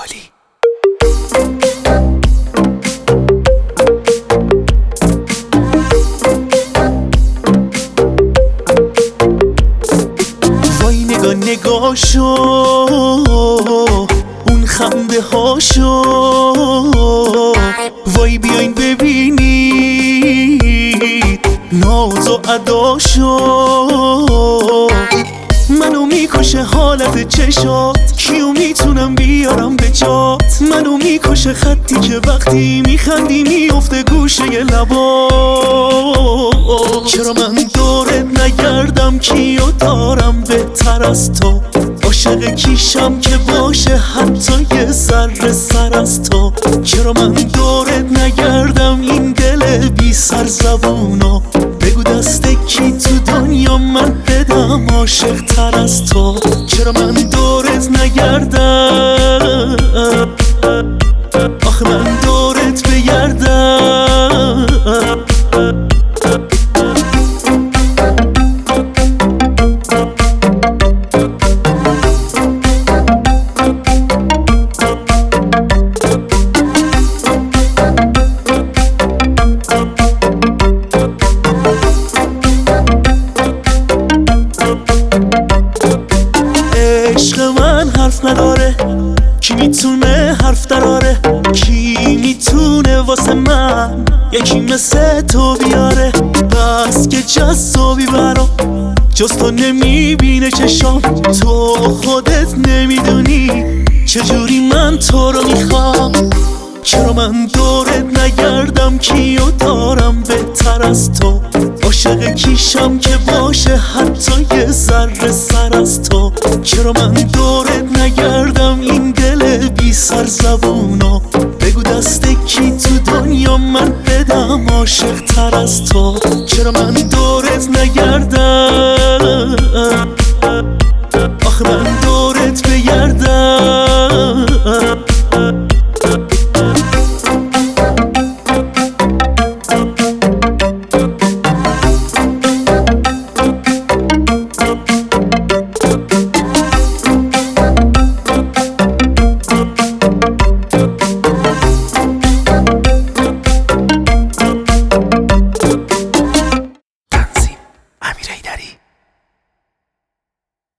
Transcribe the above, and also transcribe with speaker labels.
Speaker 1: عالی. وای نگاشو اون خنده هاشو، وای بیاین ببینید ناز و اداشو. منو میکشه حالت چشات، کیو میتونم بیارم به جات. منو میکشه خطی که وقتی میخندی میفته گوشه لبات. چرا من دورت نگردم کیو دارم بهتر از تو؟ عاشق کیشم که باشه حتی یه ذره سر از تو. چرا من دورت نگردم این دل بی سر زبونو؟ بگو دست کی تو دنیا من بدم عاشق تر از تو. چرا من دورت نگردم، آخه من دورت بگردم. عشق من حرف نداره، کی میتونه حرف دراره؟ کی میتونه واسه من یکی مثل تو بیاره؟ بس که جذابی برام، جز تو نمیبینه چشام. تو خودت نمیدونی چجوری من تو رو میخوام. چرا من دورت نگردم کیو دارم بهتر از تو؟ عاشق کیشم که باشه حتی یه ذره سر از تو. چرا من دورت نگردم این دل بی سر زبونو؟ بگو دست کی تو دنیا من بدم عاشق تر از تو. چرا من دورت نگردم،